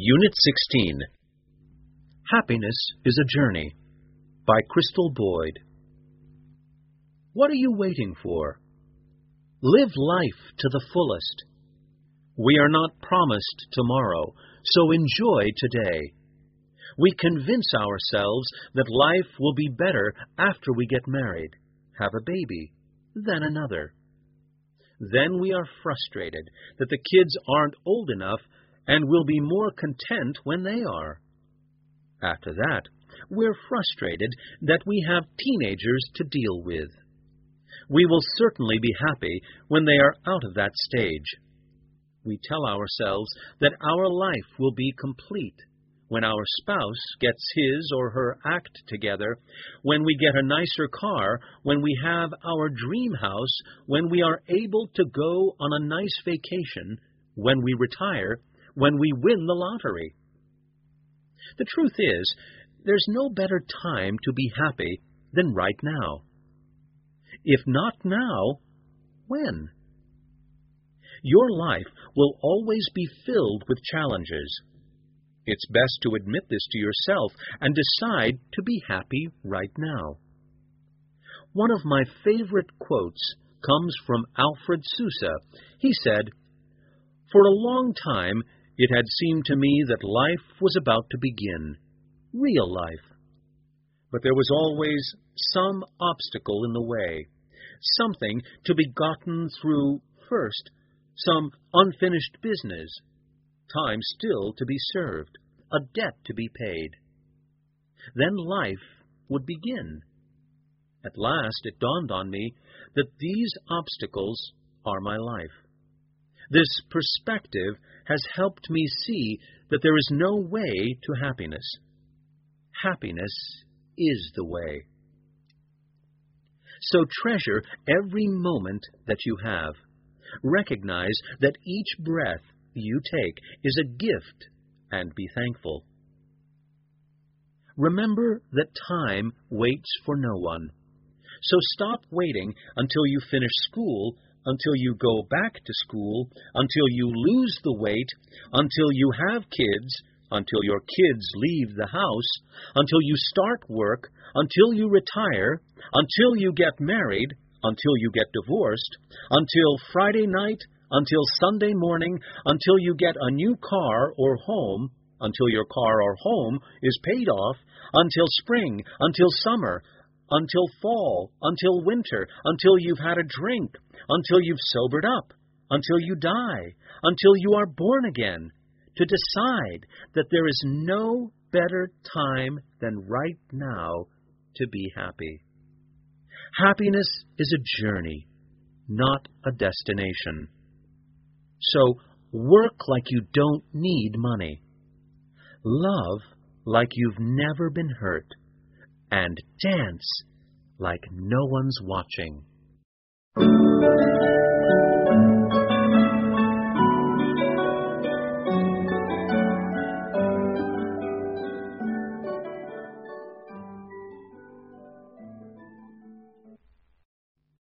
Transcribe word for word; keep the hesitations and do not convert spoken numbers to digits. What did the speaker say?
Unit sixteen. Happiness is a Journey by Crystal Boyd. What are you waiting for? Live life to the fullest. We are not promised tomorrow, so enjoy today. We convince ourselves that life will be better after we get married, have a baby, then another. Then we are frustrated that the kids aren't old enough and will be more content when they are. After that, we're frustrated that we have teenagers to deal with. We will certainly be happy when they are out of that stage. We tell ourselves that our life will be complete when our spouse gets his or her act together, when we get a nicer car, when we have our dream house, when we are able to go on a nice vacation, when we retire, when we win the lottery. The truth is, there's no better time to be happy than right now. If not now, when? Your life will always be filled with challenges. It's best to admit this to yourself and decide to be happy right now. One of my favorite quotes comes from Alfred Sousa. He said, "For a long time, it had seemed to me that life was about to begin, real life. But there was always some obstacle in the way, something to be gotten through first, some unfinished business, time still to be served, a debt to be paid. Then life would begin. At last it dawned on me that these obstacles are my life. This perspective has helped me see that there is no way to happiness. Happiness is the way. So treasure every moment that you have. Recognize that each breath you take is a gift and be thankful. Remember that time waits for no one. So stop waiting until you finish school, until you go back to school, until you lose the weight, until you have kids, until your kids leave the house, until you start work, until you retire, until you get married, until you get divorced, until Friday night, until Sunday morning, until you get a new car or home, until your car or home is paid off, until spring, until summer, until fall, until winter, until you've had a drink, until you've sobered up, until you die, until you are born again, to decide that there is no better time than right now to be happy. Happiness is a journey, not a destination. So work like you don't need money. Love like you've never been hurt. And dance like no one's watching.